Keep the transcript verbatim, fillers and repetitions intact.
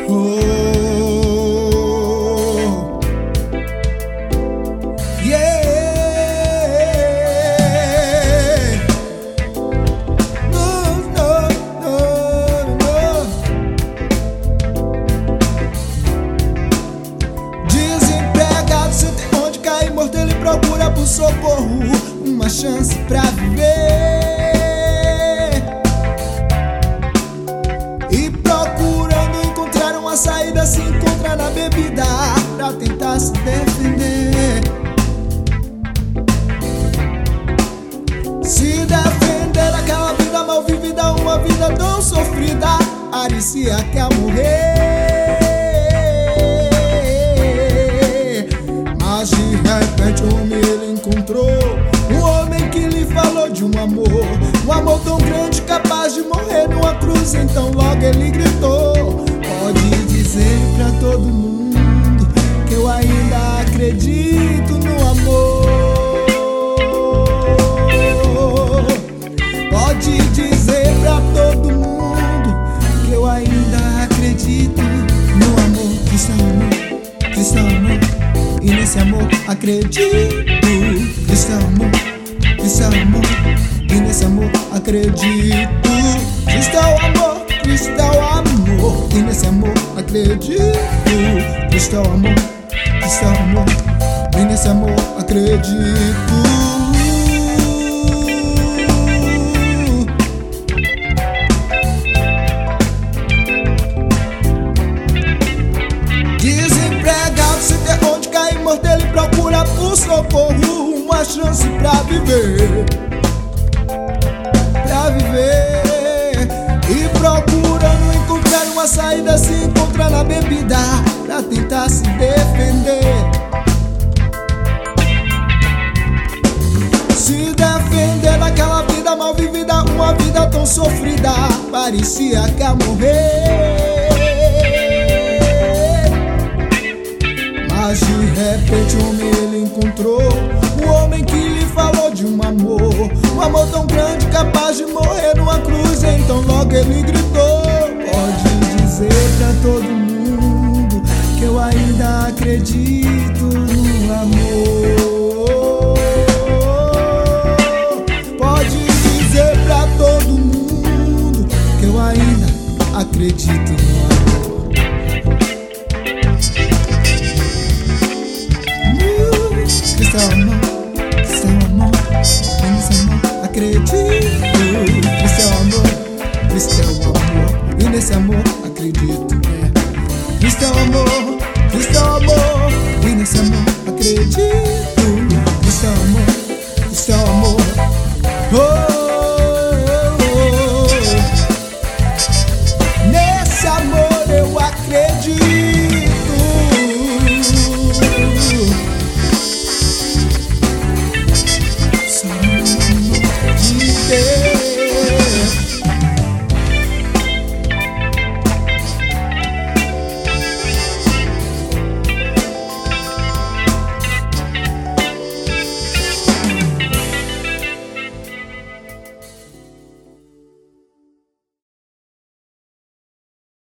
Oh, yeah. No, no, no, no. Desempregado, sem ter onde cair morto, ele procura por socorro, uma chance pra viver. E procurando encontrar uma saída, se encontra na bebida pra tentar se defender. Se defender daquela vida mal vivida, uma vida tão sofrida, parecia que ia morrer. Mas de repente o homem ele encontrou, um homem que lhe falou de um amor, um amor tão grande, capaz de morrer numa cruz. Então logo ele gritou: pode dizer pra todo mundo que eu ainda acredito no amor. Pode dizer pra todo mundo que eu ainda acredito no amor. Cristo é amor, Cristo é amor, e nesse amor acredito. Cristo é amor, Cristo é amor, e nesse amor acredito. Cristo é o amor, Cristo é o amor, e nesse amor acredito. Cristo é o amor, Cristo é o amor, e nesse amor acredito. Desempregado, sem ter onde cair morto, ele procura por socorro, uma chance pra viver. Pra viver. E procurando encontrar uma saída, se encontra na bebida pra tentar se defender. Se defender daquela vida mal vivida, uma vida tão sofrida, parecia que ia morrer. Mas de repente o homem ele encontrou, um homem que lhe falou de um amor, um amor tão grande, capaz de morrer numa cruz. Então logo ele gritou: pode dizer pra todo mundo que eu ainda acredito no amor. Pode dizer pra todo mundo que eu ainda acredito no amor. Cristo é o amor, Cristo é o amor, e nesse amor acredito. Cristo é o amor, Cristo é o amor, e nesse amor acredito. É. Cristo é o amor, Cristo é o amor, e nesse amor acredito.